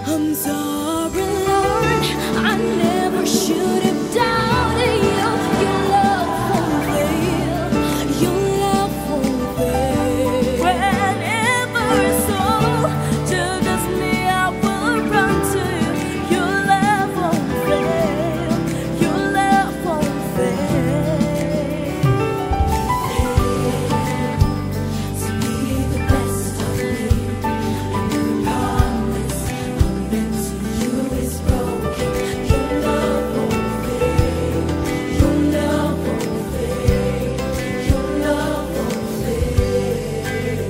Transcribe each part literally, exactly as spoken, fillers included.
I'm sorry, Lord, I never should have doubted you. Your love won't fail. Your love won't fail. Whenever it's all just me, I will run to you. Your love won't fail. Your love won't fail. To be the best of me, and every promise I've been to you is broken. Your love won't fail. Your love won't fail. Your love won't fail.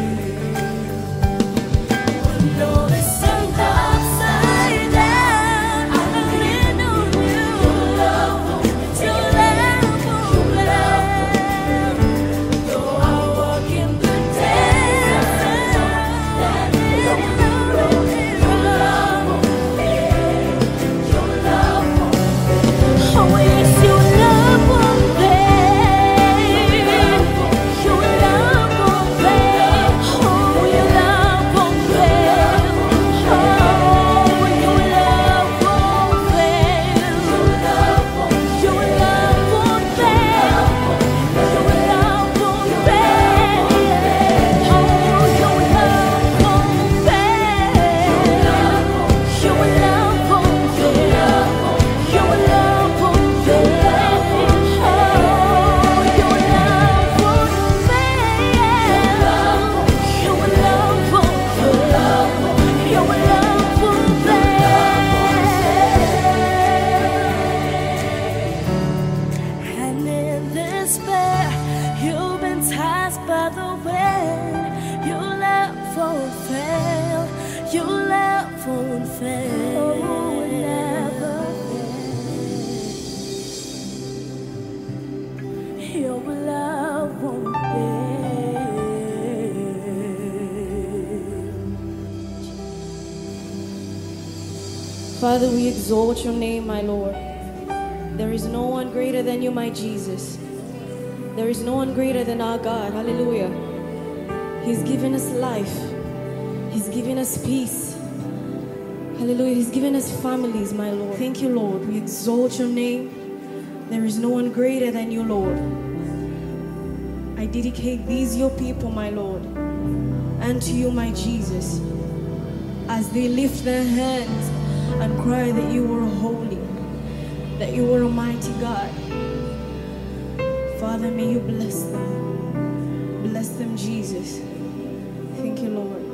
When all is turned upside down, I lean on you. Your love won't fail. Your love won't fail. Though I walk in the desert, that is your love won't fail. Your love won't fail. Oh yes, your love won't fail. Your love won't fail. Oh, your love won't fail. Oh, your love won't fail. Your love won't. Your love won't fail. Your love won't fail. Oh, your love won't fail. Your love won't fail. Your love won't fail. Oh, your love won't fail. Your love won't fail. Your love won't fail. And in despair, you've been tossed by the wind. Your love won't fail. Your love won't fail. Oh, never fail. Your love won't fail. Father, we exalt your name, my Lord. There is no one greater than you, my Jesus. There is no one greater than our God. Hallelujah. He's given us life. He's given us peace. Hallelujah. He's given us families, my Lord. Thank you, Lord. We exalt your name. There is no one greater than you, Lord. I dedicate these your people, my Lord, and to you, my Jesus, as they lift their hands and cry that you are holy, that you are a mighty God. Father, may you bless them. Bless them, Jesus. Thank you, Lord.